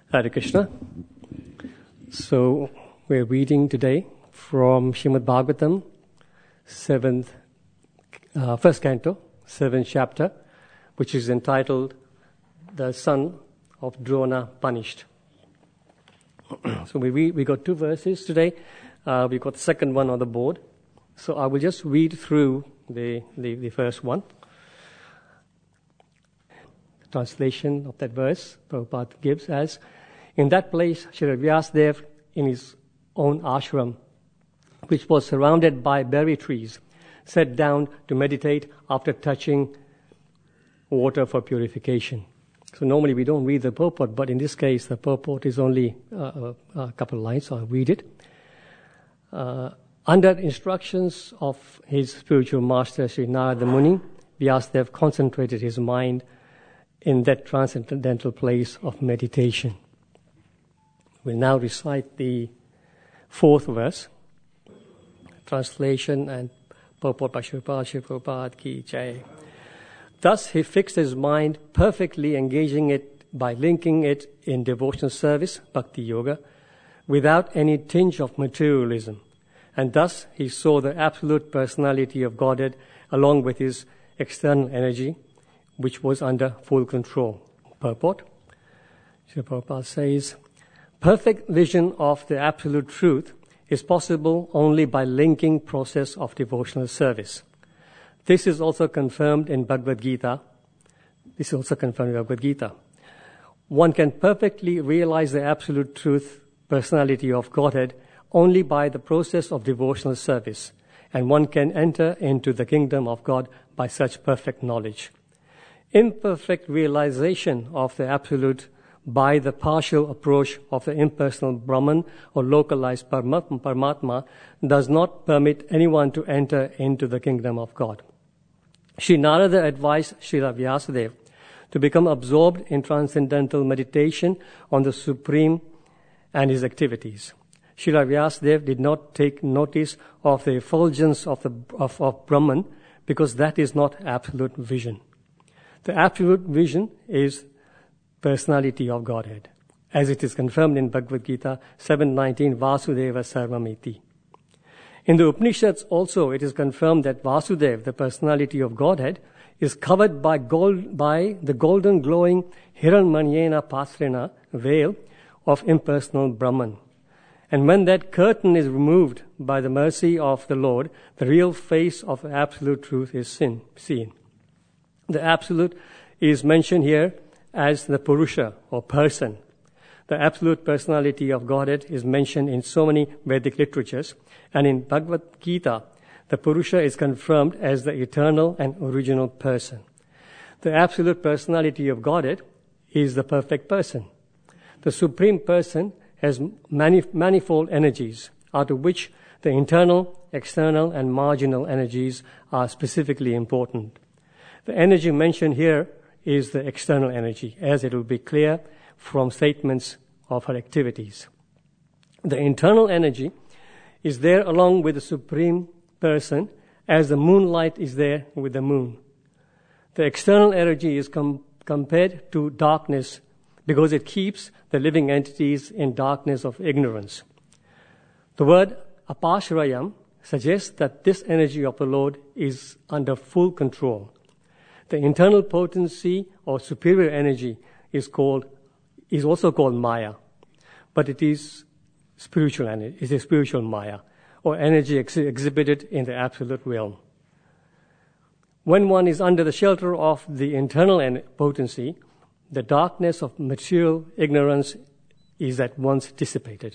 Hare Krishna. So we're reading today from Srimad Bhagavatam, first canto, 7th chapter, which is entitled "The Son of Drona Punished." So we got two verses today. We got the second one on the board. So I will just read through the first one. The translation of that verse, Prabhupada gives as, in that place, Srila Vyasadeva, in his own ashram, which was surrounded by berry trees, sat down to meditate after touching water for purification. So normally we don't read the purport, but in this case the purport is only a couple of lines, so I'll read it. Under instructions of his spiritual master, Sri Narada Muni, Vyasadeva concentrated his mind in that transcendental place of meditation. We'll now recite the fourth verse. Translation and purport by Srila Prabhupada Ki Jai. Thus he fixed his mind, perfectly engaging it by linking it in devotional service, bhakti yoga, without any tinge of materialism. And thus he saw the absolute personality of Godhead along with his external energy, which was under full control. Purport. Srila Prabhupada says, perfect vision of the absolute truth is possible only by linking process of devotional service. This is also confirmed in Bhagavad Gita. One can perfectly realize the absolute truth, personality of Godhead, only by the process of devotional service, and one can enter into the kingdom of God by such perfect knowledge. Imperfect realization of the absolute by the partial approach of the impersonal Brahman or localized Paramatma does not permit anyone to enter into the kingdom of God. Sri Narada advised Srila Vyasadeva to become absorbed in transcendental meditation on the Supreme and his activities. Srila Vyasadeva did not take notice of the effulgence of Brahman because that is not absolute vision. The absolute vision is personality of Godhead, as it is confirmed in Bhagavad Gita 7.19, Vasudeva Sarvamiti. In the Upanishads also it is confirmed that Vasudeva, the personality of Godhead, is covered by the golden glowing Hiranmanyena Patrena veil of impersonal Brahman. And when that curtain is removed by the mercy of the Lord, the real face of absolute truth is seen. The absolute is mentioned here as the Purusha or person. The absolute personality of Godhead is mentioned in so many Vedic literatures, and in Bhagavad Gita, the Purusha is confirmed as the eternal and original person. The absolute personality of Godhead is the perfect person. The Supreme Person has manifold energies, out of which the internal, external, and marginal energies are specifically important. The energy mentioned here is the external energy, as it will be clear from statements of her activities. The internal energy is there along with the Supreme Person, as the moonlight is there with the moon. The external energy is compared to darkness because it keeps the living entities in darkness of ignorance. The word apashrayam suggests that this energy of the Lord is under full control. The internal potency or superior energy is also called Maya, but it is spiritual energy. It is a spiritual Maya, or energy exhibited in the absolute realm. When one is under the shelter of the internal potency, the darkness of material ignorance is at once dissipated.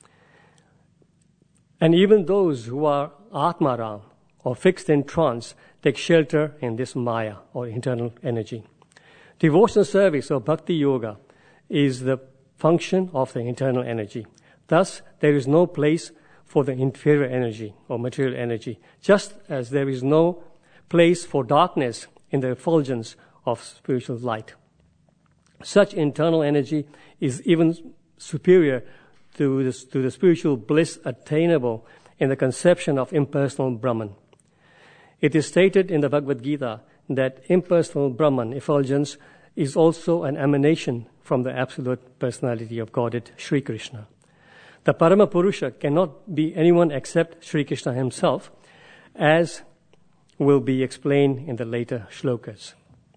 And even those who are Atmaram, or fixed in trance, take shelter in this Maya, or internal energy. Devotional service, or bhakti yoga, is the function of the internal energy. Thus, there is no place for the inferior energy, or material energy, just as there is no place for darkness in the effulgence of spiritual light. Such internal energy is even superior to the spiritual bliss attainable in the conception of impersonal Brahman. It is stated in the Bhagavad Gita that impersonal Brahman effulgence is also an emanation from the absolute personality of Godhead, Sri Krishna. The Paramapurusha cannot be anyone except Sri Krishna himself, as will be explained in the later shlokas.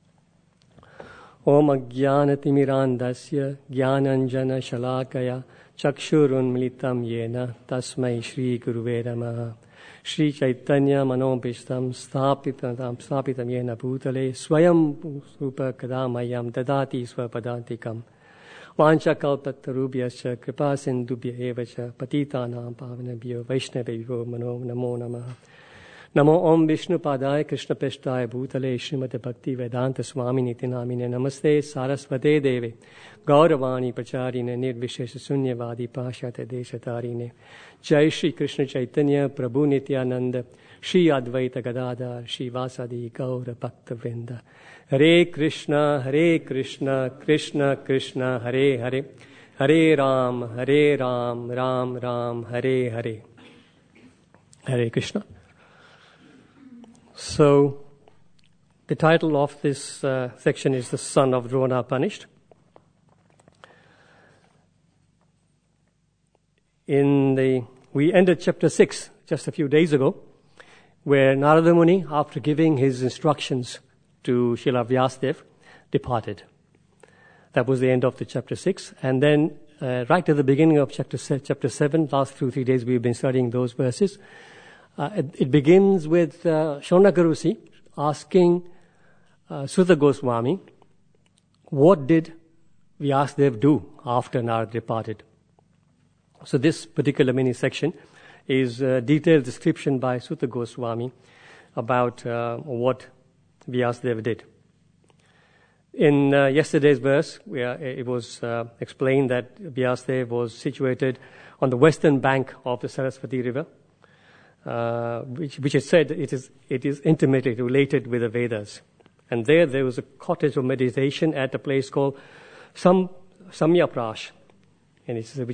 Om Ajnanatimirandasya Jnananjana Shalakaya Chakshurunmilitam Yena Tasmai Shri Guruve Namaha. Shri Chaitanya Manobishtam Stapitam Yena Bhutale Swayam Rupa Kadamayam Dadati Swapadantikam Vancha Kalpatarubhyascha Kripa Sindubhya Evacha Patitanam Pavanabhyo Vaishnavyo Namo Namaha. Namo Om Vishnu Padaya Krishna Peshtaya Bhutale Srimate Bhakti Vedanta Swami Niti Namine Namaste Sarasvate Deve Gauravani Pacharine Nirvishesha Sunyavadi Pashate Deshatarine Jai Shri Krishna Chaitanya Prabhu Nityananda Shri Advaita Gadadhar Shri Vasadi Gaura Bhakta Vrinda Hare Krishna Krishna Krishna Hare Hare Hare Ram Ram Ram Hare Hare. Hare Krishna. So, the title of this section is The Son of Drona Punished. We ended chapter 6 just a few days ago, where Narada Muni, after giving his instructions to Srila Vyasadeva, departed. That was the end of the chapter 6. And then, right at the beginning of chapter 7, last 2-3 days we've been studying those verses. It begins with Shonagarusi asking Sutta Goswami, what did Vyasadeva do after Narada departed? So this particular mini section is a detailed description by Sutta Goswami about what Vyasadeva did. In yesterday's verse, it was explained that Vyasadeva was situated on the western bank of the Saraswati river, which is said it is intimately related with the Vedas. And there was a cottage of meditation at a place called Samyaprash, and which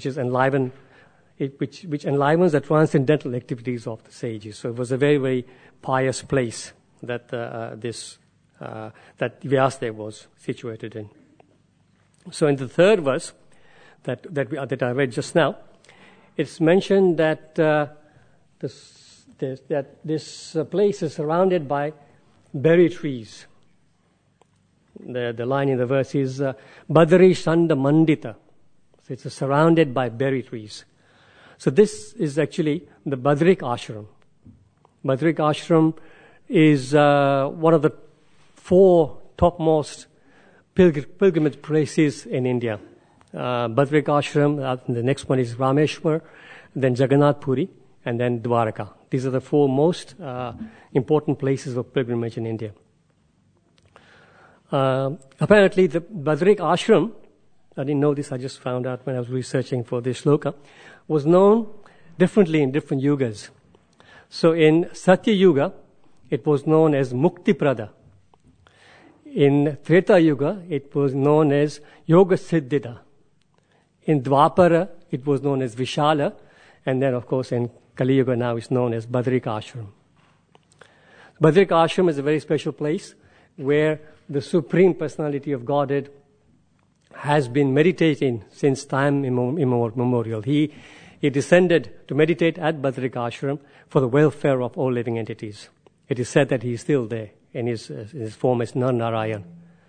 enlivens the transcendental activities of the sages. So it was a very, very pious place that that Vyasadeva was situated in. So in the third verse that I read just now, it's mentioned that this place is surrounded by berry trees. The line in the verse is Badari Shanda Mandita. So it's surrounded by berry trees. So this is actually the Badrik Ashram. Badrik Ashram is one of the 4 topmost pilgrimage places in India. Badrik Ashram, the next one is Rameshwar, then Jagannath Puri, and then Dwaraka. These are the 4 most important places of pilgrimage in India. Apparently, the Badrik Ashram, I didn't know this, I just found out when I was researching for this shloka, was known differently in different yugas. So in Satya Yuga, it was known as Muktiprada. In Treta Yuga, it was known as Yoga Siddhita. In Dwapara, it was known as Vishala. And then, of course, in Kali Yuga now it's known as Badrik Ashram. Badrik Ashram is a very special place where the Supreme Personality of Godhead has been meditating since time immemorial. He descended to meditate at Badrik Ashram for the welfare of all living entities. It is said that he is still there in his form as Narayan.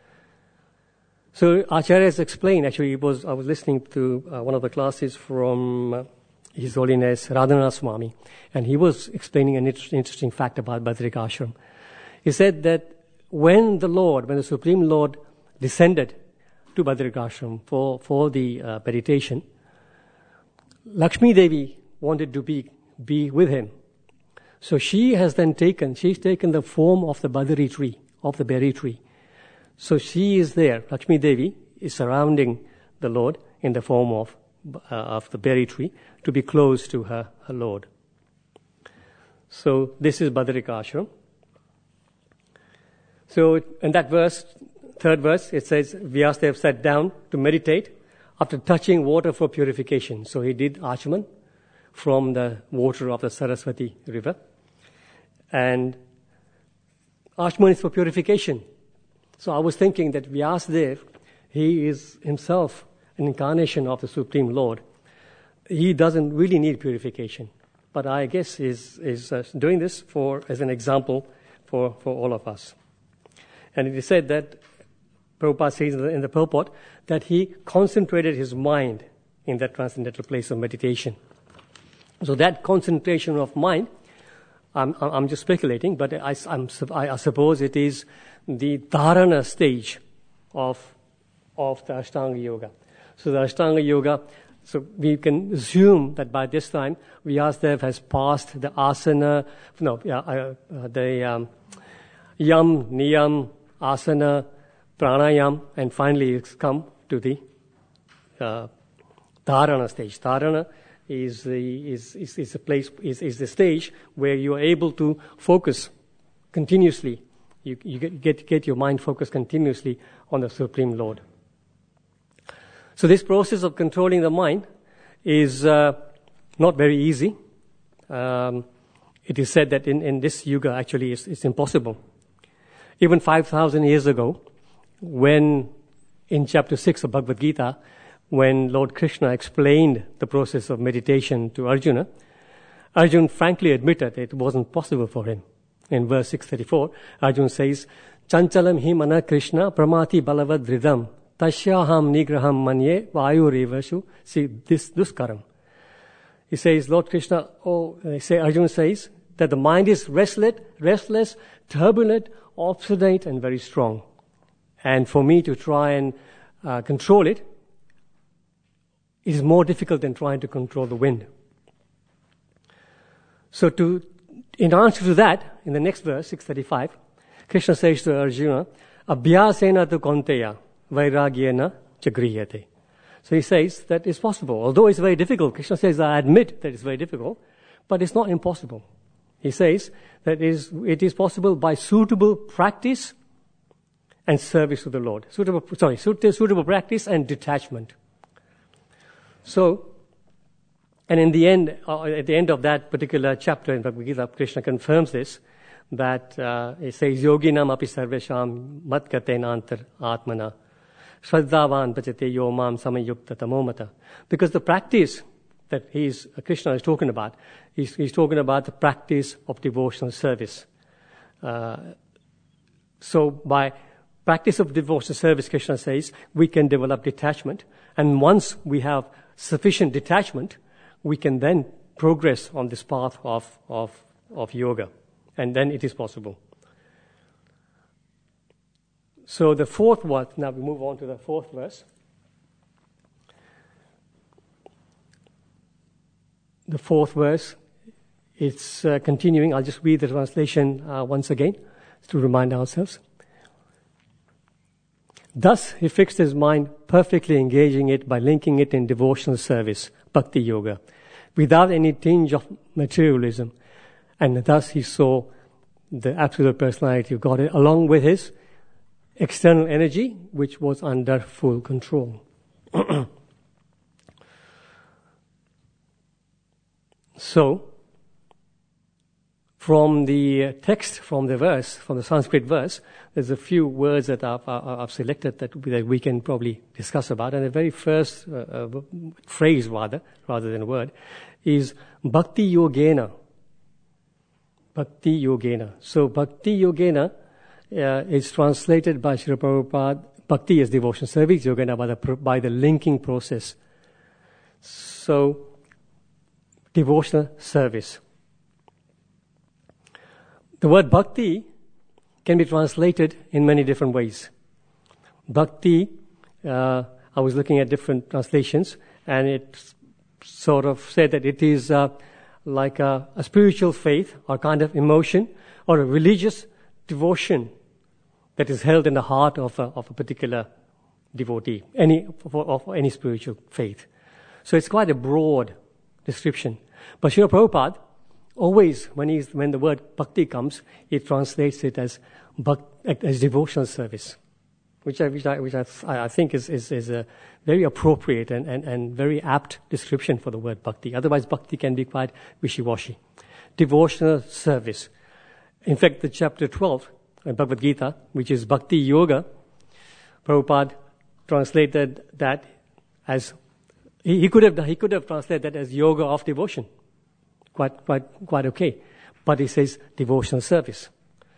So Acharyas explained, actually I was listening to one of the classes from His Holiness Radhanath Swami, and he was explaining an interesting fact about Badrik Ashram. He said that when the Supreme Lord descended to Badrik Ashram for the meditation, Lakshmi Devi wanted to be with him. So she's taken the form of the Badari tree, of the berry tree. So she is there. Lakshmi Devi is surrounding the Lord in the form of the berry tree to be close to her Lord. So this is Badrik Ashram. So in that verse, third verse, it says Vyasadeva sat down to meditate after touching water for purification. So he did Achaman from the water of the Saraswati river. And Achaman is for purification. So I was thinking that Vyasadeva, he is himself an incarnation of the Supreme Lord. He doesn't really need purification, but I guess is doing this as an example for all of us. And it is said that Prabhupada says in the purport that he concentrated his mind in that transcendental place of meditation. So that concentration of mind, I'm just speculating, but I suppose it is the dharana stage of the Ashtanga Yoga. So the Ashtanga Yoga, so we can assume that by this time Vyasadeva has passed the asana, the yam, niyam, asana, pranayam, and finally it's come to the dharana stage. Dharana is the place, is the stage where you are able to focus continuously. You get your mind focused continuously on the Supreme Lord. So this process of controlling the mind is not very easy. It is said that in this yuga actually it's impossible. Even 5,000 years ago, when in chapter 6 of Bhagavad Gita, when Lord Krishna explained the process of meditation to Arjuna, Arjuna frankly admitted it wasn't possible for him. In verse 634, Arjuna says, Chanchalam hi mana Krishna pramati balavad dridam tashyaham nigraham manye vayurevashu. See, this duskaram. He says, Lord Krishna, Arjuna says that the mind is restless, turbulent, obstinate, and very strong. And for me to try and control it is more difficult than trying to control the wind. So in answer to that, in the next verse, 635, Krishna says to Arjuna, Abhyasena tu konteya, vairagyena chagriyate. So he says that it's possible. Although it's very difficult, Krishna says, I admit that it's very difficult, but it's not impossible. He says that it is possible by suitable practice and service to the Lord. Suitable practice and detachment. So, and in the end, at the end of that particular chapter in Bhagavad Gita, Krishna confirms this, that it says, Yoginam api sarvesham matkatenantar atmana shraddhavan bhajate yomam samayukta tamomata. Because the practice that Krishna is talking about, he's talking about the practice of devotional service. So by practice of devotional service, Krishna says, we can develop detachment. And once we have sufficient detachment, we can then progress on this path of yoga. And then it is possible. So the fourth one, now we move on to the fourth verse. The fourth verse, it's continuing. I'll just read the translation once again to remind ourselves. Thus, he fixed his mind, perfectly engaging it by linking it in devotional service, bhakti yoga, without any tinge of materialism. And thus he saw the absolute personality of God, along with his external energy, which was under full control. So, from the text, from the Sanskrit verse, there's a few words that I've selected that we can probably discuss about. And the very first phrase, rather than word, is Bhakti Yogena. Bhakti Yogena. So Bhakti Yogena is translated by Srila Prabhupada. Bhakti is devotion service, Yogena by the linking process. So, devotional service. The word bhakti can be translated in many different ways. Bhakti, I was looking at different translations, and it sort of said that it is like a spiritual faith or kind of emotion or a religious devotion that is held in the heart of a particular devotee, of any spiritual faith. So it's quite a broad description. But Srila Prabhupada, always when the word bhakti comes, it translates it as devotional service, which I think is a very appropriate and very apt description for the word bhakti. Otherwise, bhakti can be quite wishy-washy. Devotional service. In fact, the chapter 12 Bhagavad Gita, which is Bhakti Yoga, Prabhupada translated that as, he could have translated that as yoga of devotion. Quite okay. But he says devotional service.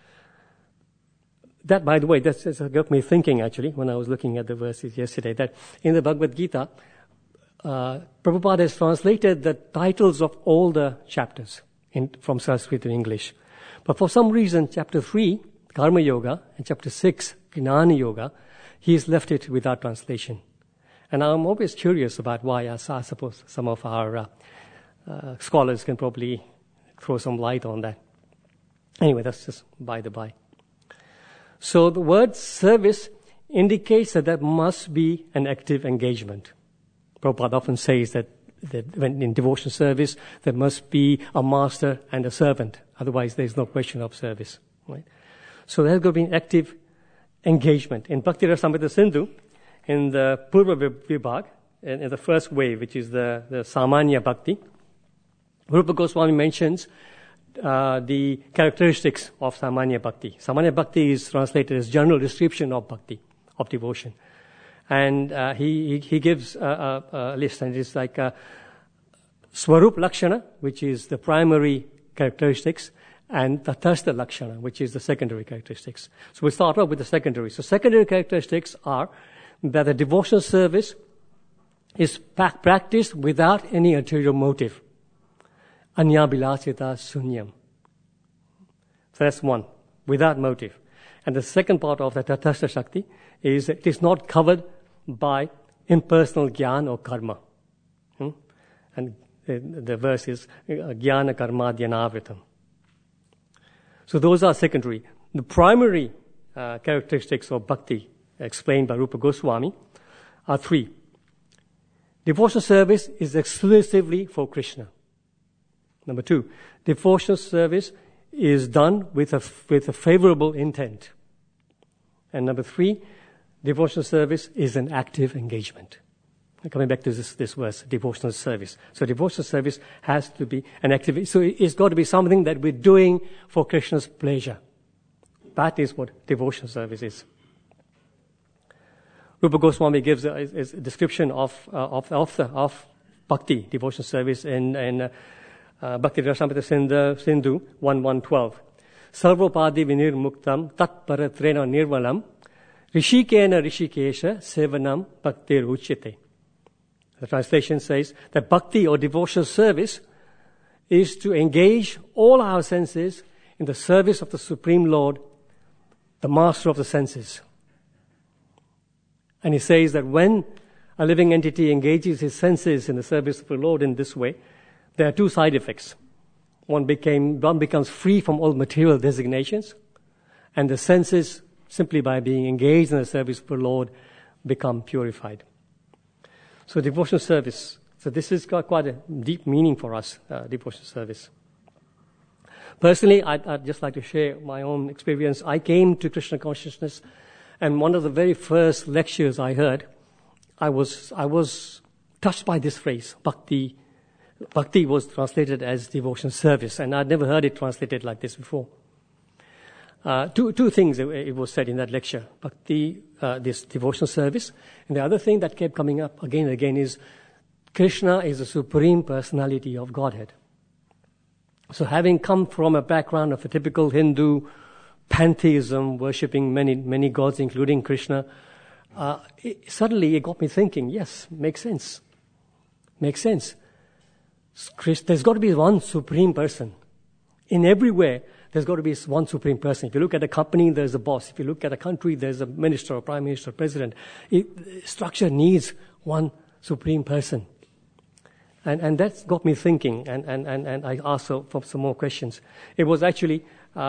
That, by the way, that got me thinking actually when I was looking at the verses yesterday, that in the Bhagavad Gita, Prabhupada has translated the titles of all the chapters from Sanskrit to English. But for some reason, chapter 3, Karma Yoga, and chapter 6, Gnana Yoga, he's left it without translation. And I'm always curious about why. I suppose some of our scholars can probably throw some light on that. Anyway, that's just by the by. So the word service indicates that there must be an active engagement. Prabhupada often says that when in devotional service, there must be a master and a servant. Otherwise, there's no question of service. Right? So there's going to be an active engagement. In Bhakti Rasamrita Sindhu, in the Purva Vibhag, in the first wave, which is the Samanya Bhakti, Rupa Goswami mentions the characteristics of Samanya Bhakti. Samanya Bhakti is translated as general description of Bhakti, of devotion. And he gives a list, and it's like Swarup Lakshana, which is the primary characteristics, and Tatastha Lakshana, which is the secondary characteristics. So we start off with the secondary. So secondary characteristics are that the devotional service is practiced without any ulterior motive. Anyabilasita sunyam. So that's one, without motive. And the second part of the Tatastha Shakti is it is not covered by impersonal jnana or karma. And the verse is jnana karma dhyanavritam. So those are secondary. The primary characteristics of bhakti explained by Rupa Goswami are three. Devotional service is exclusively for Krishna. Number two, devotional service is done with a favorable intent. And number three, devotional service is an active engagement. Coming back to this verse, devotional service. So devotional service has to be an activity. So it's got to be something that we're doing for Krishna's pleasure. That is what devotional service is. Rupa Goswami gives a description of bhakti, devotional service in Bhakti Rasamrita Sindhu 1.1.12. Sarvopadi vinirmuktam tat paratrena nirvalam rishikena rishikesha sevanam bhaktir uchyate. The translation says that bhakti or devotional service is to engage all our senses in the service of the Supreme Lord, the master of the senses. And he says that when a living entity engages his senses in the service of the Lord in this way, there are two side effects. One becomes free from all material designations, and the senses, simply by being engaged in the service of the Lord, become purified. So devotional service. So this has got quite a deep meaning for us, devotional service. Personally, I'd just like to share my own experience. I came to Krishna consciousness, and one of the very first lectures I heard, I was touched by this phrase, bhakti. Bhakti was translated as devotional service, and I'd never heard it translated like this before. Two things it was said in that lecture. Bhakti, this devotional service, and the other thing that kept coming up again and again is Krishna is the Supreme Personality of Godhead. So having come from a background of a typical Hindu pantheism, worshipping many gods, including Krishna, suddenly it got me thinking, yes, makes sense. Makes sense. There's got to be one supreme person. In everywhere, there's got to be one supreme person. If you look at a company, there's a boss. If you look at a country, there's a minister, or prime minister, president. Structure needs one supreme person. And that's got me thinking, and I asked for some more questions. It was actually,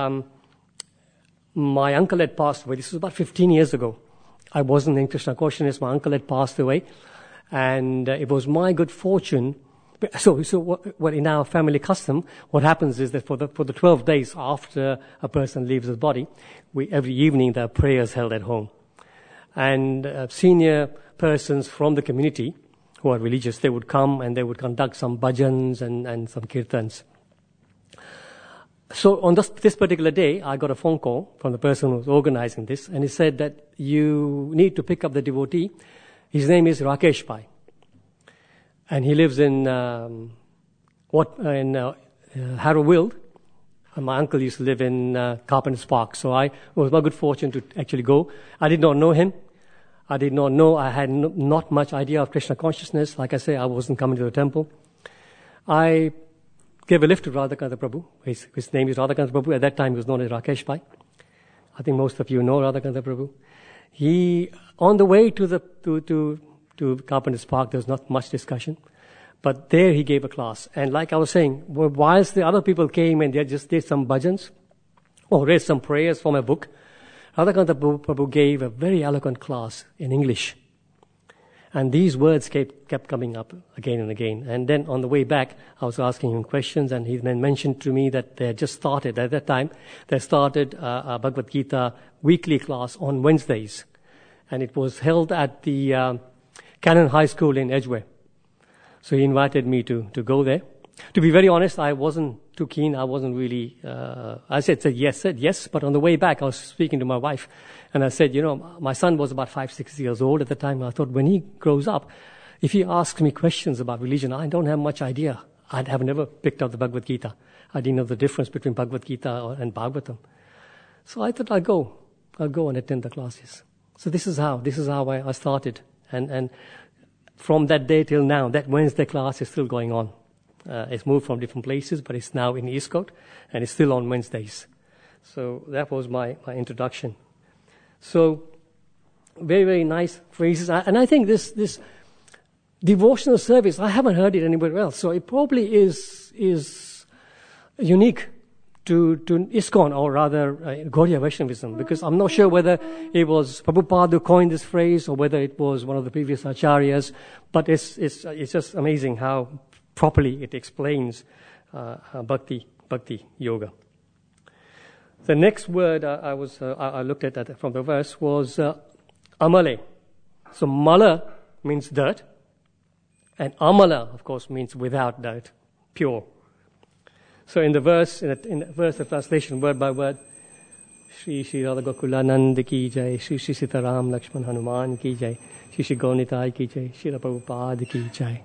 my uncle had passed away. This was about 15 years ago. I wasn't in Krishna consciousness. My uncle had passed away. And it was my good fortune. So what in our family custom, what happens is that for the 12 days after a person leaves his body, every evening there are prayers held at home. And senior persons from the community who are religious, they would come and they would conduct some bhajans and some kirtans. So on this particular day, I got a phone call from the person who was organizing this, and he said that you need to pick up the devotee. His name is Rakesh Pai, and he lives in Harrowfield. And my uncle used to live in Carpenter's Park, so it was my good fortune to actually go. I did not know him. I did not know. I had not much idea of Krishna consciousness. Like I say, I wasn't coming to the temple. I gave a lift to Radhakanta Prabhu. His name is Radhakanta Prabhu. At that time, he was known as Rakesh Pai. I think most of you know Radhakanta Prabhu. He, on the way to Carpenter's Park, there was not much discussion. But there he gave a class. And like I was saying, whilst the other people came and they just did some bhajans or read some prayers from a book, Radhakanta Prabhu gave a very eloquent class in English. And these words kept coming up again and again. And then on the way back, I was asking him questions, and he then mentioned to me that they had just started, at that time, they started a Bhagavad Gita weekly class on Wednesdays. And it was held at the Cannon High School in Edgware. So he invited me to go there. To be very honest, I wasn't too keen. I wasn't really, I said yes. But on the way back, I was speaking to my wife. And I said, my son was about 5-6 years old at the time. I thought when he grows up, if he asks me questions about religion, I don't have much idea. I have never picked up the Bhagavad Gita. I didn't know the difference between Bhagavad Gita and Bhagavatam. So I thought I'll go and attend the classes. So this is how I started. And from that day till now, that Wednesday class is still going on. It's moved from different places, but it's now in Eastcote, and it's still on Wednesdays. So that was my introduction. So very, very nice phrases. And I think this devotional service, I haven't heard it anywhere else. So it probably is unique to ISKCON, or rather Gaudiya Vaishnavism, because I'm not sure whether it was Prabhupada who coined this phrase or whether it was one of the previous acharyas, but it's just amazing how properly it explains bhakti yoga. The next word I looked at from the verse was amale. So mala means dirt, and amala, of course, means without dirt, pure. So in the verse, the translation word by word, Shri Radha Gokulanand ki jai, Shri Sitaram Lakshman Hanuman ki jai, Shri Gaunitai ki jai, Shri Prabhupada ki jai.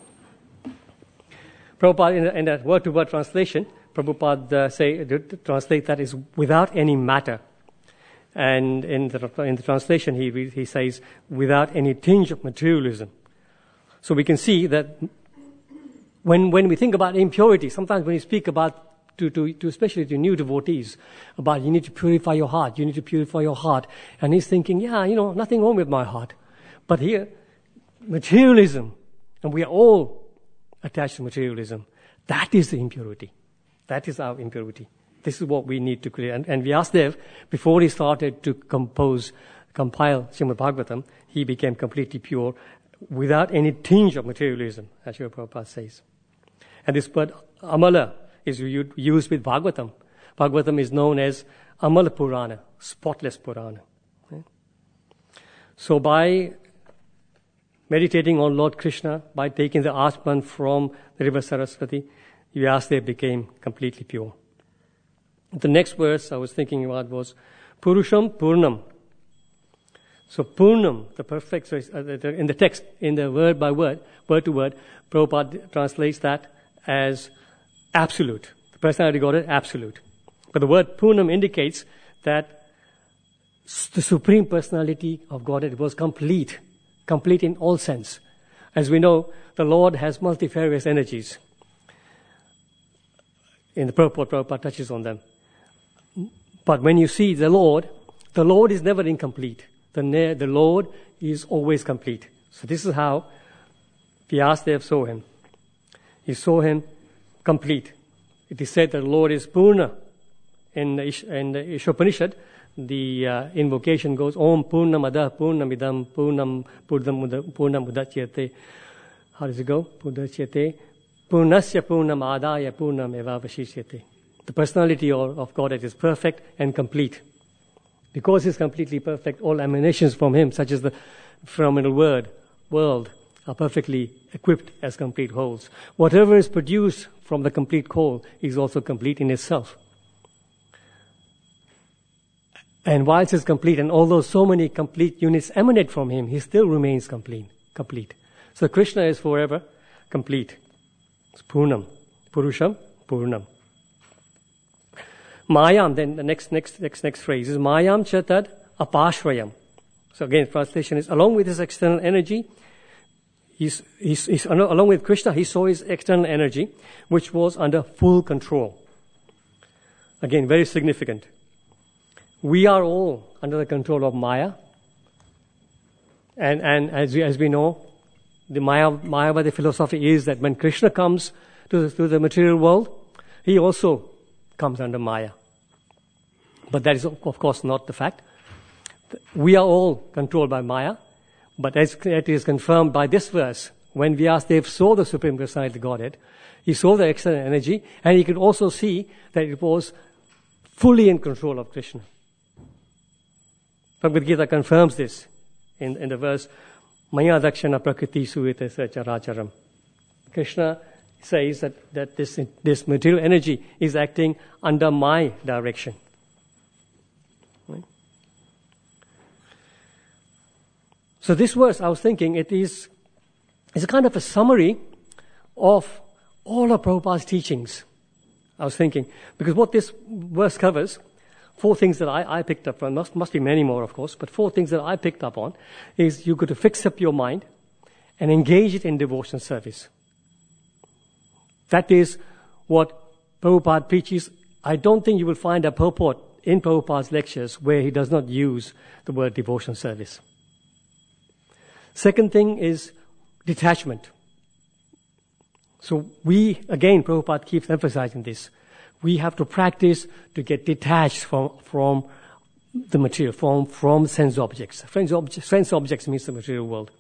Prabhupada, in that word-to-word translation, Prabhupada translate that is without any matter. And in the translation, he says, without any tinge of materialism. So we can see that when we think about impurity, sometimes when you speak about, especially to new devotees, about you need to purify your heart, and he's thinking, nothing wrong with my heart. But here, materialism, and we are all attached to materialism, that is the impurity. That is our impurity. This is what we need to clear. And Vyasadeva, before he started to compile Srimad Bhagavatam, he became completely pure without any tinge of materialism, as Srila Prabhupada says. And this word amala is used with Bhagavatam. Bhagavatam is known as Amala Purana, spotless Purana. Okay? So by meditating on Lord Krishna, by taking the Atman from the river Saraswati, Vyasadeva became completely pure. The next verse I was thinking about was Purusham Purnam. So Purnam, the perfect, so in the text, in the word by word, word to word, Prabhupada translates that as absolute. The personality got it, absolute. But the word Purnam indicates that the Supreme Personality of Godhead was complete in all sense. As we know, the Lord has multifarious energies. In the purport, Prabhupada touches on them. But when you see the Lord is never incomplete. The Lord is always complete. So this is how Vyasadeva saw him. He saw him complete. It is said that the Lord is Purna. In the Ishopanishad, the invocation goes, Om Purnamada Purnamidam Purnam Udachyate. How does it go? Udachyate. Purnasya Purnam Adaya Purnam Evavashishyate. The personality of Godhead is perfect and complete. Because He's completely perfect, all emanations from Him, such as the phenomenal world, are perfectly equipped as complete wholes. Whatever is produced from the complete whole is also complete in itself. And whilst he's complete, and although so many complete units emanate from him, he still remains complete. So Krishna is forever complete. It's Purnam. Purusham, Purnam. Mayam, then the next phrase is Mayam Chatad Apashrayam. So again, translation is, along with his external energy, he's along with Krishna, he saw his external energy, which was under full control. Again, very significant. We are all under the control of Maya. And as we know, the Mayavadi philosophy is that when Krishna comes to the material world, he also comes under Maya. But that is, of course, not the fact. We are all controlled by Maya, but as it is confirmed by this verse, when Vyasadeva saw the Supreme Personality of Godhead, he saw the external energy, and he could also see that it was fully in control of Krishna. Bhagavad Gita confirms this in the verse, Maya Dakshana Prakriti Suvite Characharam. Krishna says that this material energy is acting under my direction. Right? So this verse, I was thinking, it's a kind of a summary of all of Prabhupada's teachings. I was thinking, because what this verse covers, 4 things that I picked up on, must be many more, of course, but 4 things that I picked up on is you've got to fix up your mind and engage it in devotional service. That is what Prabhupada preaches. I don't think you will find a purport in Prabhupada's lectures where he does not use the word devotional service. Second thing is detachment. So again, Prabhupada keeps emphasizing this. We have to practice to get detached from the material, from sense objects. Sense objects means the material world.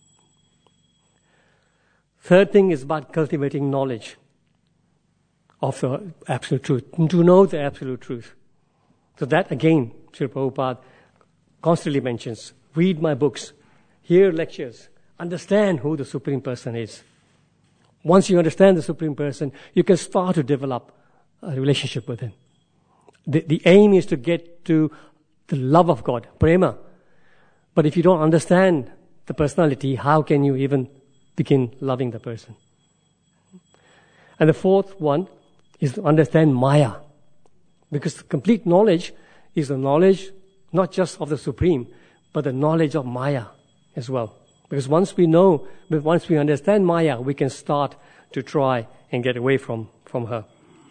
Third thing is about cultivating knowledge of the absolute truth, to know the absolute truth. So that again, Srila Prabhupada constantly mentions, read my books, hear lectures, understand who the Supreme Person is. Once you understand the Supreme Person, you can start to develop a relationship with him. The aim is to get to the love of God, prema. But if you don't understand the personality, how can you even begin loving the person? And the fourth one is to understand Maya. Because complete knowledge is the knowledge not just of the Supreme, but the knowledge of Maya as well. Because once we understand Maya, we can start to try and get away from her.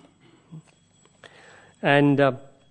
And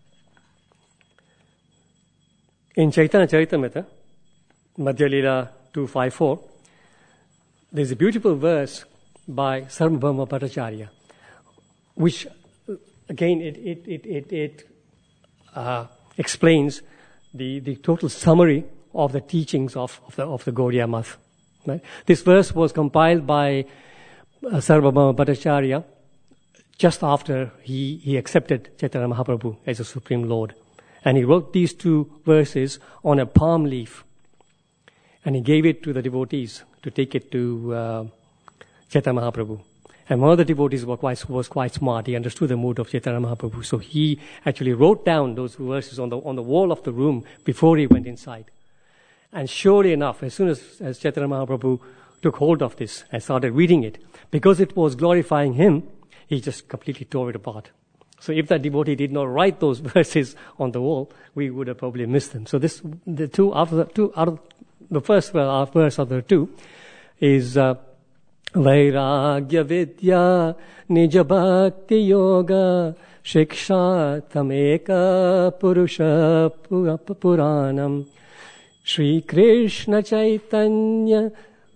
in Chaitanya Charitamrita, Madhya Lila 254, there's a beautiful verse by Sarvabhauma Bhattacharya, which again it explains the total summary of the teachings of the Gaudiya Math. Right? This verse was compiled by Sarvabhauma Bhattacharya just after he accepted Chaitanya Mahaprabhu as a Supreme Lord. And he wrote these 2 verses on a palm leaf. And he gave it to the devotees to take it to Chaitanya Mahaprabhu. And one of the devotees was quite smart. He understood the mood of Chaitanya Mahaprabhu. So he actually wrote down those verses on the wall of the room before he went inside. And surely enough, as soon as Chaitanya Mahaprabhu took hold of this and started reading it, because it was glorifying him, he just completely tore it apart. So if that devotee did not write those verses on the wall, we would have probably missed them. So the first verse of the 2 is Vairagya Vidya Nija Bhakti Yoga Shiksha Tameka Purusha Puranam Shri Krishna Chaitanya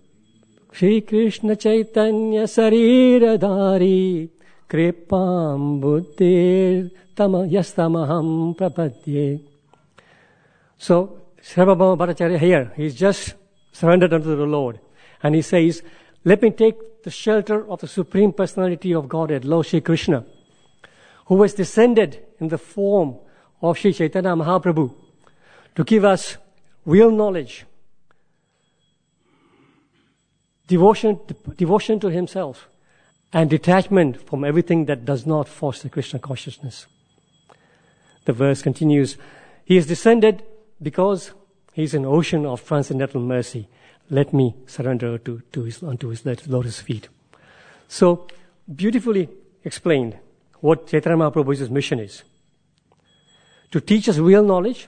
Sariradhari Kripam Buddhir Yastamaham Prapadye. So, Sarvabhauma Bhattacharya here, he's just surrendered unto the Lord. And he says, let me take the shelter of the Supreme Personality of Godhead, Lord Shri Krishna, who has descended in the form of Shri Chaitanya Mahaprabhu to give us real knowledge, devotion to himself, and detachment from everything that does not foster Krishna consciousness. The verse continues, He has descended because he's an ocean of transcendental mercy. Let me surrender unto his lotus feet. So, beautifully explained what Chaitanya Mahaprabhu's mission is. To teach us real knowledge,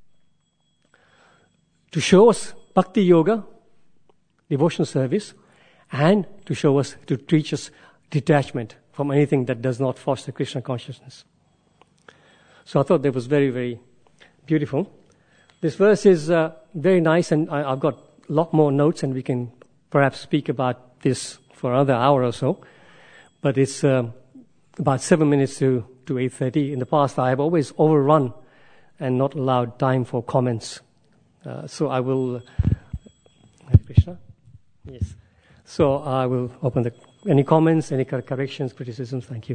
to show us bhakti yoga, devotional service, and to teach us detachment from anything that does not foster Krishna consciousness. So I thought that was very, very beautiful. This verse is very nice, and I've got a lot more notes, and we can perhaps speak about this for another hour or so. But it's about 7 minutes to 8:30. In the past, I have always overrun and not allowed time for comments. So I will... Hare Krishna? Yes. So I will open any comments, any corrections, criticisms. Thank you.